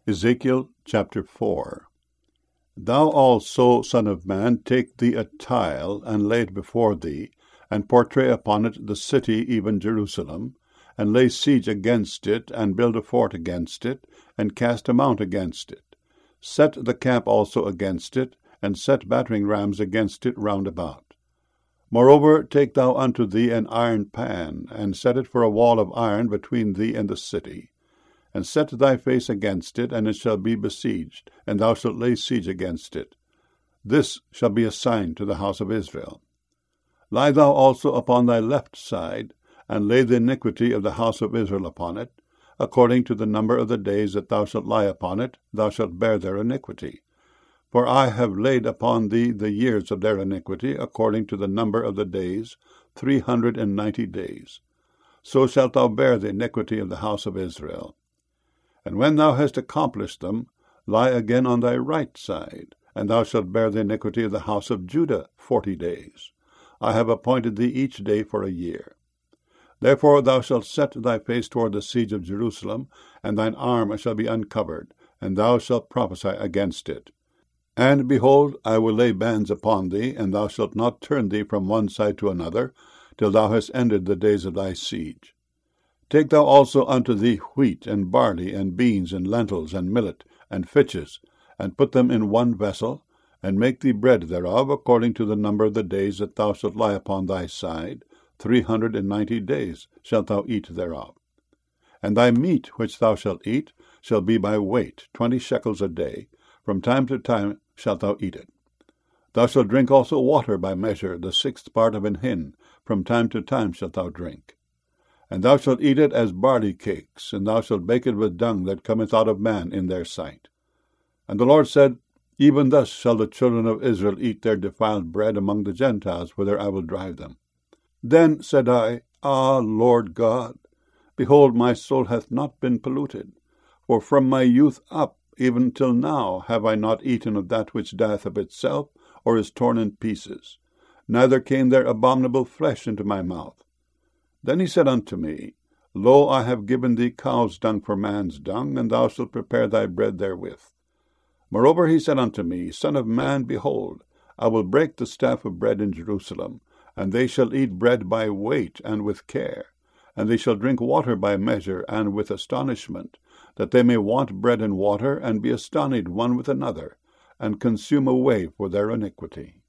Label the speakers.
Speaker 1: Ezekiel chapter 4. Thou also, son of man, take thee a tile, and lay it before thee, and portray upon it the city, even Jerusalem, and lay siege against it, and build a fort against it, and cast a mount against it. Set the camp also against it, and set battering rams against it round about. Moreover, take thou unto thee an iron pan, and set it for a wall of iron between thee and the city. And set thy face against it, and it shall be besieged, and thou shalt lay siege against it. This shall be a sign to the house of Israel. Lie thou also upon thy left side, and lay the iniquity of the house of Israel upon it. According to the number of the days that thou shalt lie upon it, thou shalt bear their iniquity. For I have laid upon thee the years of their iniquity, according to the number of the days, 390 days. So shalt thou bear the iniquity of the house of Israel. And when thou hast accomplished them, lie again on thy right side, and thou shalt bear the iniquity of the house of Judah 40 days. I have appointed thee each day for a year. Therefore thou shalt set thy face toward the siege of Jerusalem, and thine arm shall be uncovered, and thou shalt prophesy against it. And, behold, I will lay bands upon thee, and thou shalt not turn thee from one side to another, till thou hast ended the days of thy siege. Take thou also unto thee wheat, and barley, and beans, and lentils, and millet, and fitches, and put them in one vessel, and make thee bread thereof, according to the number of the days that thou shalt lie upon thy side. 390 days shalt thou eat thereof. And thy meat which thou shalt eat shall be by weight, 20 shekels a day. From time to time shalt thou eat it. Thou shalt drink also water by measure, the 6th part of an hin. From time to time shalt thou drink. And thou shalt eat it as barley cakes, and thou shalt bake it with dung that cometh out of man in their sight. And the Lord said, Even thus shall the children of Israel eat their defiled bread among the Gentiles, whither I will drive them. Then said I, Ah, Lord God, behold, my soul hath not been polluted, for from my youth up, even till now, have I not eaten of that which dieth of itself, or is torn in pieces, neither came there abominable flesh into my mouth. Then he said unto me, Lo, I have given thee cow's dung for man's dung, and thou shalt prepare thy bread therewith. Moreover he said unto me, Son of man, behold, I will break the staff of bread in Jerusalem, and they shall eat bread by weight and with care, and they shall drink water by measure and with astonishment, that they may want bread and water, and be astonished one with another, and consume away for their iniquity.